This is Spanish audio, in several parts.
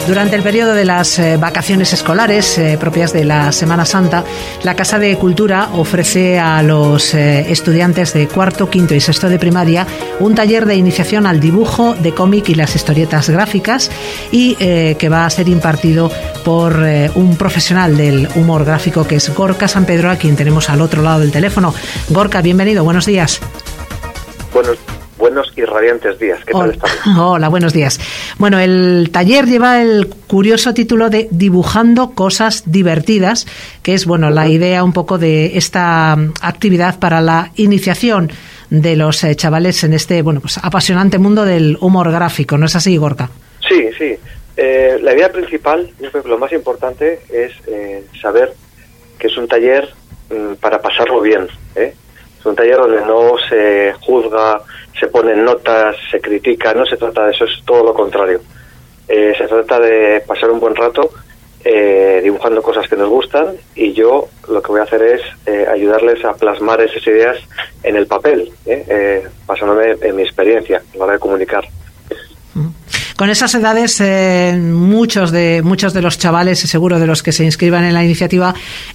Durante el periodo de las vacaciones escolares propias de la Semana Santa, la Casa de Cultura ofrece a los estudiantes de cuarto, quinto y sexto de primaria un taller de iniciación al dibujo de cómic y las historietas gráficas y que va a ser impartido por un profesional del humor gráfico que es Gorka San Pedro, a quien tenemos al otro lado del teléfono. Gorka, bienvenido, buenos días. Buenos y radiantes días. ¿Qué tal estás? Hola, buenos días. Bueno, el taller lleva el curioso título de Dibujando cosas divertidas, que es, bueno, la idea un poco de esta actividad para la iniciación de los chavales en este, bueno, pues apasionante mundo del humor gráfico. ¿No es así, Gorka? Sí. La idea principal, yo creo que lo más importante es saber que es un taller para pasarlo bien, ¿eh? Es un taller donde no se juzga, se ponen notas, se critica, no se trata de eso, es todo lo contrario. Se trata de pasar un buen rato dibujando cosas que nos gustan, y yo lo que voy a hacer es ayudarles a plasmar esas ideas en el papel, basándome en mi experiencia a la hora de comunicar. Con esas edades, muchos de los chavales, seguro de los que se inscriban en la iniciativa,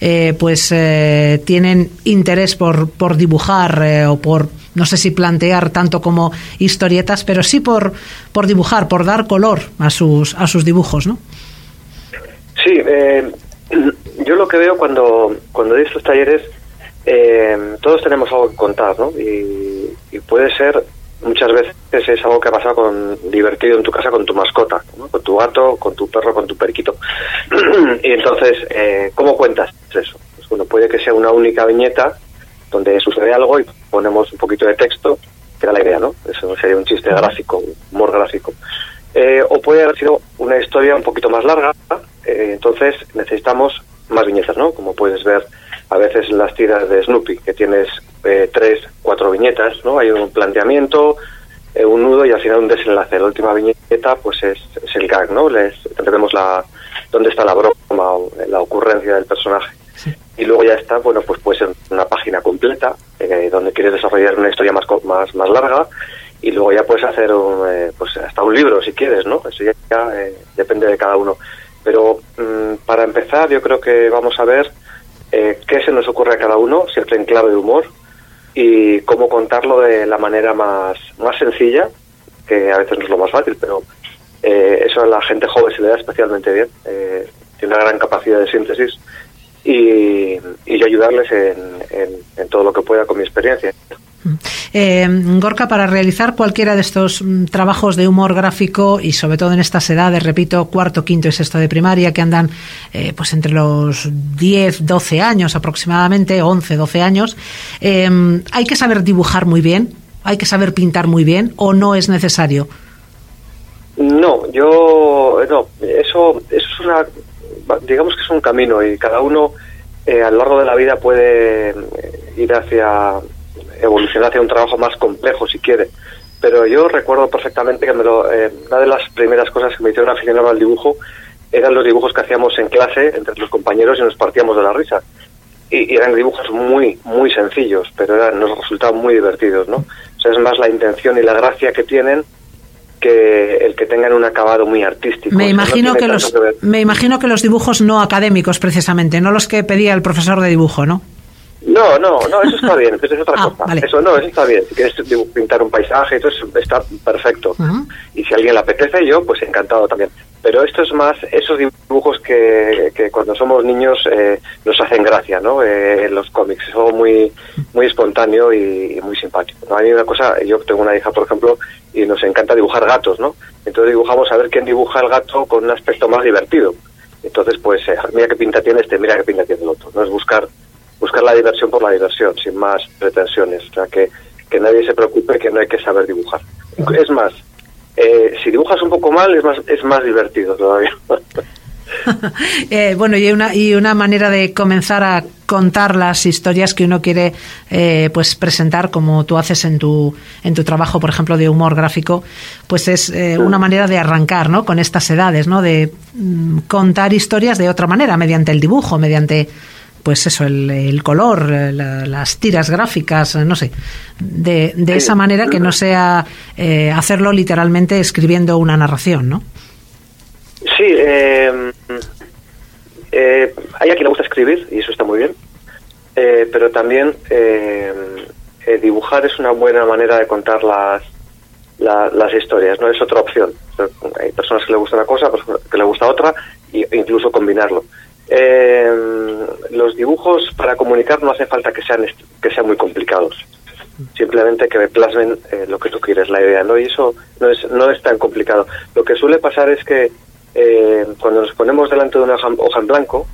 tienen interés por dibujar o por, no sé si plantear tanto como historietas, pero sí por dibujar, por dar color a sus dibujos, ¿no? Sí, yo lo que veo cuando doy estos talleres, todos tenemos algo que contar, ¿no? Y puede ser, muchas veces es algo que ha pasado divertido en tu casa con tu mascota, ¿no? Con tu gato, con tu perro, con tu periquito. Y entonces, ¿cómo cuentas eso? Pues bueno, puede que sea una única viñeta donde sucede algo y ponemos un poquito de texto, que era la idea, ¿no? Eso sería un chiste gráfico, humor gráfico. O puede haber sido una historia un poquito más larga, entonces necesitamos más viñetas, ¿no? Como puedes ver a veces en las tiras de Snoopy, que tienes 3, 4 viñetas, ¿no? Hay un planteamiento, un nudo y al final un desenlace. La última viñeta pues es el gag, ¿no? Entendemos dónde está la broma o la ocurrencia del personaje. Sí. Y luego ya está, bueno, pues puede ser una página completa donde quieres desarrollar una historia más larga, y luego ya puedes hacer pues hasta un libro si quieres, ¿no? Eso ya depende de cada uno. Pero para empezar, yo creo que vamos a ver qué se nos ocurre a cada uno, siempre en clave de humor, y cómo contarlo de la manera más sencilla, que a veces no es lo más fácil, pero eso a la gente joven se le da especialmente bien. Tiene una gran capacidad de síntesis, y yo ayudarles en todo lo que pueda con mi experiencia. Gorka, para realizar cualquiera de estos trabajos de humor gráfico, y sobre todo en estas edades, repito, cuarto, quinto y sexto de primaria, que andan pues entre los 10, 12 años aproximadamente, 11, 12 años, ¿hay que saber dibujar muy bien? ¿Hay que saber pintar muy bien? ¿O no es necesario? No, eso es digamos que es un camino, y cada uno a lo largo de la vida puede evolucionar hacia un trabajo más complejo si quiere. Pero yo recuerdo perfectamente que una de las primeras cosas que me hicieron aficionado al dibujo eran los dibujos que hacíamos en clase entre los compañeros y nos partíamos de la risa. Y eran dibujos muy, muy sencillos, pero nos resultaban muy divertidos, ¿no? O sea, es más la intención y la gracia que tienen que el que tengan un acabado muy artístico. Me imagino que los dibujos no académicos, precisamente, no los que pedía el profesor de dibujo, ¿no? No, eso está bien, eso es otra cosa. Vale. Eso está bien. Si quieres pintar un paisaje, eso está perfecto. Uh-huh. Y si a alguien le apetece, yo, pues encantado también. Pero esto es más esos dibujos que cuando somos niños nos hacen gracia, ¿no? Los cómics, es algo muy, muy espontáneo y muy simpático, ¿no? Hay una cosa, yo tengo una hija, por ejemplo, y nos encanta dibujar gatos, ¿no? Entonces dibujamos a ver quién dibuja el gato con un aspecto más divertido. Entonces, pues, mira qué pinta tiene este, mira qué pinta tiene el otro. No es buscar la diversión por la diversión, sin más pretensiones. O sea, que nadie se preocupe, que no hay que saber dibujar. Es más, si dibujas un poco mal, es más divertido todavía. Bueno, y una manera de comenzar a contar las historias que uno quiere pues presentar, como tú haces en tu trabajo, por ejemplo, de humor gráfico, pues es una manera de arrancar, ¿no? Con estas edades, ¿no? De contar historias de otra manera, mediante el dibujo, mediante pues eso, el color, las tiras gráficas, no sé, de esa manera que no sea hacerlo literalmente escribiendo una narración, ¿no? Sí, hay a quien le gusta escribir y eso está muy bien, pero también dibujar es una buena manera de contar las historias, no es otra opción. Hay personas que le gusta una cosa, personas que le gusta otra, e incluso combinarlo. Los dibujos para comunicar no hace falta que sean muy complicados, simplemente que me plasmen lo que tú quieres, la idea, ¿no? Y eso no es tan complicado. Lo que suele pasar es que cuando nos ponemos delante de una hoja en blanco,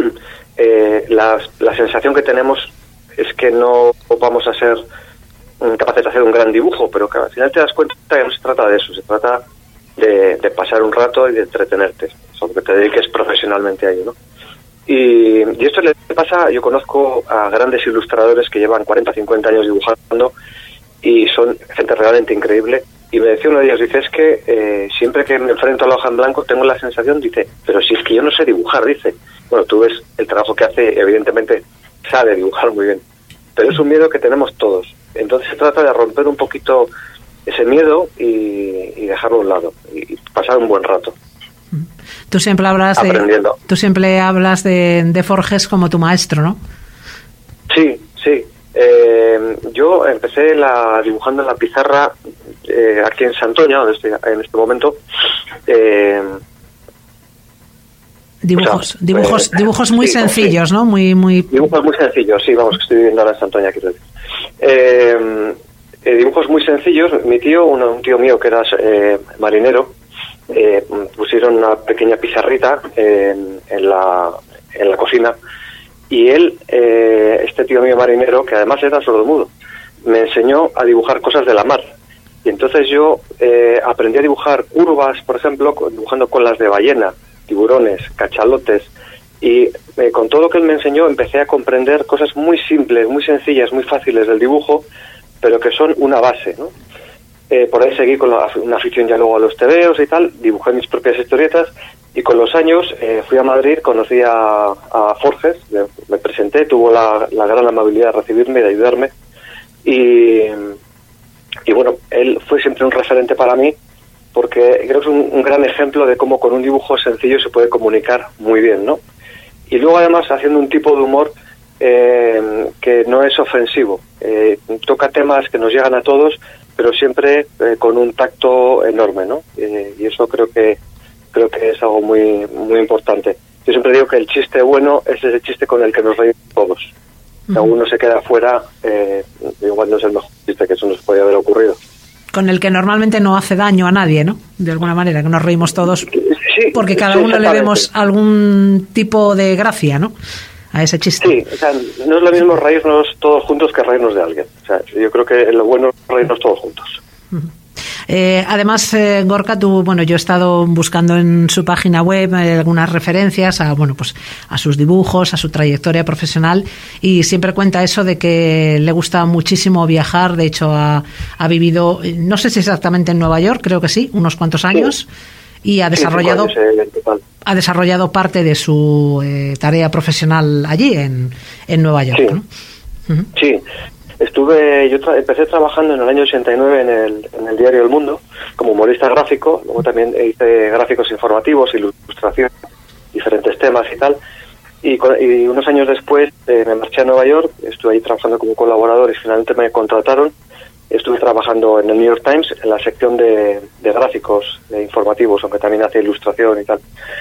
la sensación que tenemos es que no vamos a ser capaces de hacer un gran dibujo, pero que al final te das cuenta que no se trata de eso, se trata de pasar un rato y de entretenerte, sobre que te dediques profesionalmente a ello, ¿no? Y esto le pasa, yo conozco a grandes ilustradores que llevan 40, 50 años dibujando y son gente realmente increíble. Y me decía uno de ellos, dice, es que siempre que me enfrento a la hoja en blanco tengo la sensación, dice, pero si es que yo no sé dibujar, dice. Bueno, tú ves el trabajo que hace, evidentemente sabe dibujar muy bien, pero es un miedo que tenemos todos. Entonces se trata de romper un poquito ese miedo y dejarlo a un lado y pasar un buen rato. Tú siempre hablas de Forges como tu maestro, ¿no? Sí. Yo empecé dibujando en la pizarra aquí en Santoña, donde estoy en este momento. Dibujos muy sencillos, sí. ¿No? Muy dibujos muy sencillos, sí, vamos, que estoy viviendo ahora en Santoña, quiero decir. Dibujos muy sencillos. Mi tío, un tío mío que era marinero, pusieron una pequeña pizarrita en la cocina, y él, este tío mío marinero, que además era sordomudo, me enseñó a dibujar cosas de la mar. Y entonces yo aprendí a dibujar curvas, por ejemplo, dibujando colas de ballena, tiburones, cachalotes, y con todo lo que él me enseñó empecé a comprender cosas muy simples, muy sencillas, muy fáciles del dibujo, pero que son una base, ¿no? Por ahí seguí con una afición ya luego a los tebeos y tal, dibujé mis propias historietas, y con los años fui a Madrid, conocí a Forges, me presenté, tuvo la gran amabilidad de recibirme y de ayudarme, y bueno, él fue siempre un referente para mí, porque creo que es un gran ejemplo de cómo con un dibujo sencillo se puede comunicar muy bien, ¿no? Y luego además haciendo un tipo de humor que no es ofensivo, toca temas que nos llegan a todos, pero siempre con un tacto enorme, ¿no? Y eso creo que es algo muy muy importante. Yo siempre digo que el chiste bueno es ese chiste con el que nos reímos todos. Si alguno se queda fuera, igual no es el mejor chiste, que eso nos podría haber ocurrido. Con el que normalmente no hace daño a nadie, ¿no? De alguna manera, que nos reímos todos, sí, porque cada uno le vemos algún tipo de gracia, ¿no? A ese chiste. Sí, o sea, no es lo mismo reírnos todos juntos que reírnos de alguien. O sea, yo creo que lo bueno es reírnos todos juntos. Además, Gorka, yo he estado buscando en su página web algunas referencias a sus dibujos, a su trayectoria profesional, y siempre cuenta eso de que le gusta muchísimo viajar. De hecho, ha vivido, no sé si exactamente en Nueva York, creo que sí, unos cuantos años, sí. Y ha desarrollado parte de su tarea profesional allí en Nueva York, sí. ¿No? Sí. Empecé trabajando en el año 89 en el diario El Mundo como humorista gráfico, luego también hice gráficos informativos, ilustración, diferentes temas y tal, y unos años después me marché a Nueva York, estuve ahí trabajando como colaborador y finalmente me contrataron. Estuve trabajando en el New York Times en la sección de gráficos informativos, aunque también hacía ilustración y tal.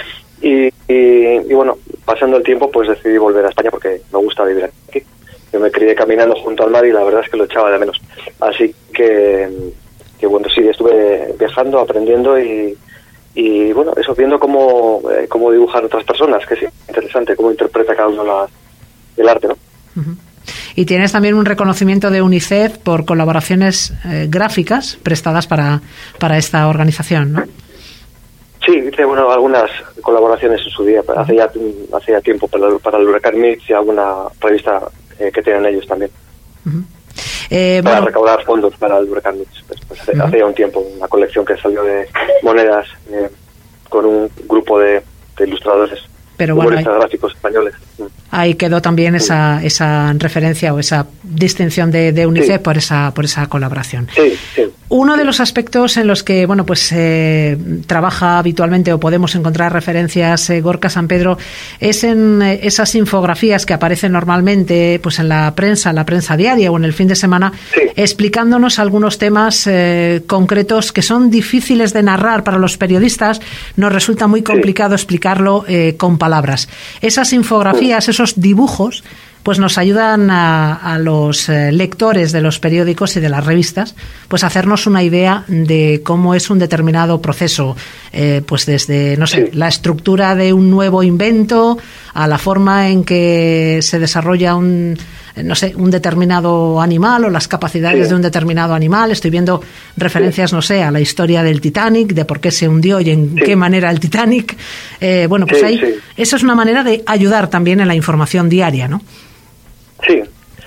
Y bueno, pasando el tiempo pues decidí volver a España porque me gusta vivir aquí. Yo me crié caminando junto al mar y la verdad es que lo echaba de menos. Así que bueno, sí, estuve viajando, aprendiendo y bueno, eso, viendo cómo dibujan otras personas, que es interesante, cómo interpreta cada uno el arte, ¿no? Uh-huh. Y tienes también un reconocimiento de UNICEF por colaboraciones gráficas prestadas para esta organización, ¿no? Sí, hice algunas colaboraciones en su día, hace ya tiempo para el Huracán Mitch y alguna revista que tienen ellos también. Uh-huh. Para recaudar fondos para el Huracán Mitch. Hace ya un tiempo, una colección que salió de monedas con un grupo de ilustradores, humoristas gráficos españoles. Ahí quedó también esa referencia o esa distinción de UNICEF por esa colaboración. Sí. Uno de los aspectos en los que trabaja habitualmente o podemos encontrar referencias Gorka San Pedro es en esas infografías que aparecen normalmente pues en la prensa diaria o en el fin de semana, explicándonos algunos temas concretos que son difíciles de narrar para los periodistas. Nos resulta muy complicado explicarlo con palabras. Esas infografías, esos dibujos, pues nos ayudan a los lectores de los periódicos y de las revistas pues a hacernos una idea de cómo es un determinado proceso, pues desde, la estructura de un nuevo invento a la forma en que se desarrolla un determinado animal o las capacidades de un determinado animal. Estoy viendo referencias, a la historia del Titanic, de por qué se hundió y en qué manera el Titanic. Eso es una manera de ayudar también en la información diaria, ¿no? Sí.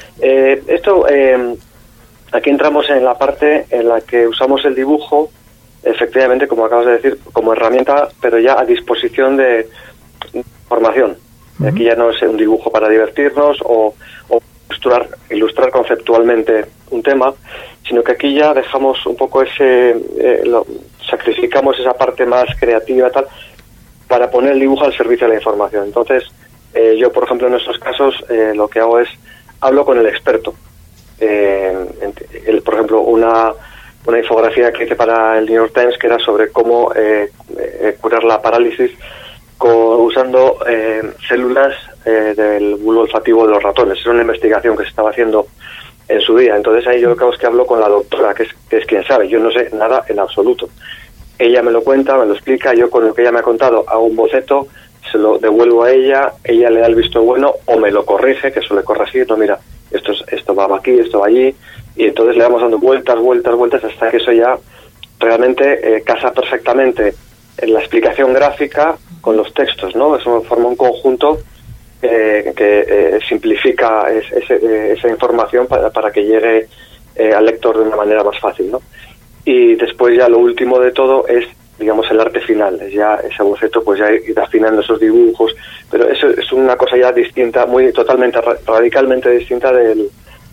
Aquí entramos en la parte en la que usamos el dibujo, efectivamente, como acabas de decir, como herramienta, pero ya a disposición de información. Aquí ya no es un dibujo para divertirnos o ilustrar conceptualmente un tema, sino que aquí ya dejamos un poco sacrificamos esa parte más creativa para poner el dibujo al servicio de la información. Entonces, yo, por ejemplo, en estos casos, lo que hago es hablo con el experto. Por ejemplo, una infografía que hice para el New York Times que era sobre cómo curar la parálisis usando células del bulbo olfativo de los ratones. Era una investigación que se estaba haciendo en su día. Entonces ahí yo lo que hago es que hablo con la doctora, que es quien sabe. Yo no sé nada en absoluto. Ella me lo cuenta, me lo explica, yo con lo que ella me ha contado hago un boceto, se lo devuelvo a ella le da el visto bueno o me lo corrige, que suele corregir, no, mira, esto va aquí, esto va allí, y entonces le vamos dando vueltas hasta que eso ya realmente casa perfectamente en la explicación gráfica con los textos, ¿no? Eso forma un conjunto que simplifica esa información para que llegue al lector de una manera más fácil, ¿no? Y después ya lo último de todo es, digamos, el arte final, es ya ese boceto, pues ya ir afinando esos dibujos, pero eso es una cosa ya distinta, radicalmente distinta del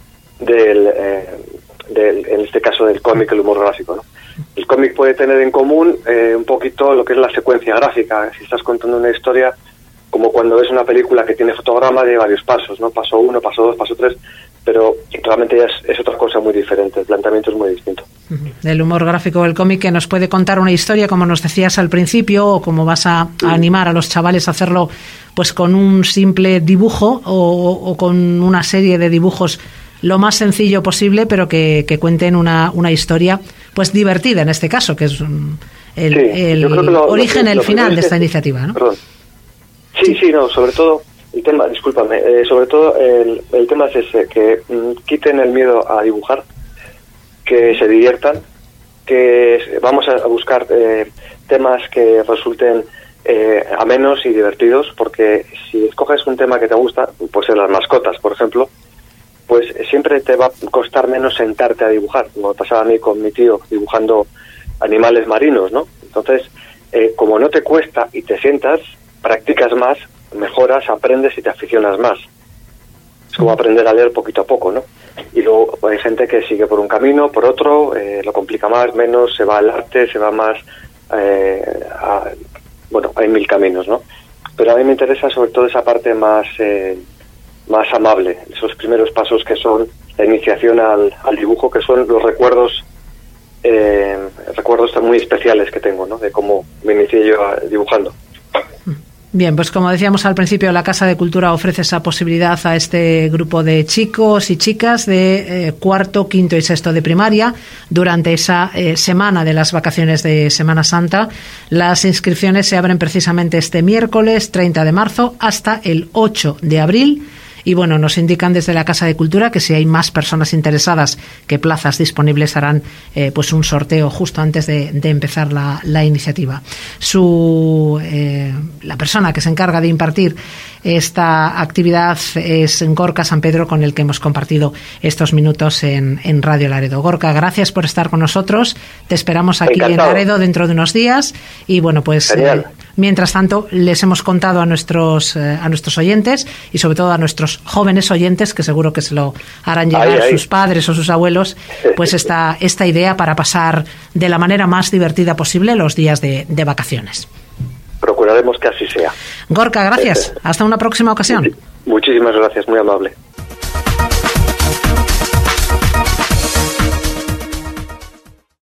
en este caso del cómic, el humor gráfico, ¿no? El cómic puede tener en común un poquito lo que es la secuencia gráfica. Si estás contando una historia, como cuando ves una película que tiene fotograma de varios pasos, ¿no? Paso 1, paso 2, paso 3, pero realmente ya es otra cosa muy diferente, el planteamiento es muy distinto. El humor gráfico del cómic, que nos puede contar una historia, como nos decías al principio, o como vas a animar a los chavales a hacerlo pues con un simple dibujo o con una serie de dibujos lo más sencillo posible, pero que cuenten una historia pues divertida en este caso, que es el origen, el final de esta iniciativa, ¿no? Perdón. Sobre todo el tema, discúlpame, sobre todo el tema es ese, que quiten el miedo a dibujar, que se diviertan, que vamos a buscar temas que resulten amenos y divertidos, porque si escoges un tema que te gusta, pues en las mascotas, por ejemplo, pues siempre te va a costar menos sentarte a dibujar, como me pasaba a mí con mi tío dibujando animales marinos, ¿no? Entonces, como no te cuesta y te sientas, practicas más, mejoras, aprendes y te aficionas más. Es como aprender a leer poquito a poco, ¿no? Y luego hay gente que sigue por un camino, por otro, lo complica más, menos, se va al arte, se va más hay mil caminos, ¿no? Pero a mí me interesa sobre todo esa parte más amable, esos primeros pasos que son la iniciación al dibujo, que son los recuerdos muy especiales que tengo, ¿no? De cómo me inicié yo dibujando. Bien, pues como decíamos al principio, la Casa de Cultura ofrece esa posibilidad a este grupo de chicos y chicas de cuarto, quinto y sexto de primaria durante esa semana de las vacaciones de Semana Santa. Las inscripciones se abren precisamente este miércoles 30 de marzo hasta el 8 de abril. Y bueno, nos indican desde la Casa de Cultura que si hay más personas interesadas que plazas disponibles harán pues un sorteo justo antes de empezar la iniciativa. La persona que se encarga de impartir esta actividad es Gorka San Pedro, con el que hemos compartido estos minutos en Radio Laredo. Gorka, gracias por estar con nosotros. Te esperamos aquí en Laredo dentro de unos días y bueno, pues Mientras tanto, les hemos contado a nuestros oyentes y sobre todo a nuestros jóvenes oyentes, que seguro que se lo harán llegar sus padres o sus abuelos, pues esta idea para pasar de la manera más divertida posible los días de vacaciones. Procuraremos que así sea. Gorka, gracias. Hasta una próxima ocasión. Muchísimas gracias, muy amable.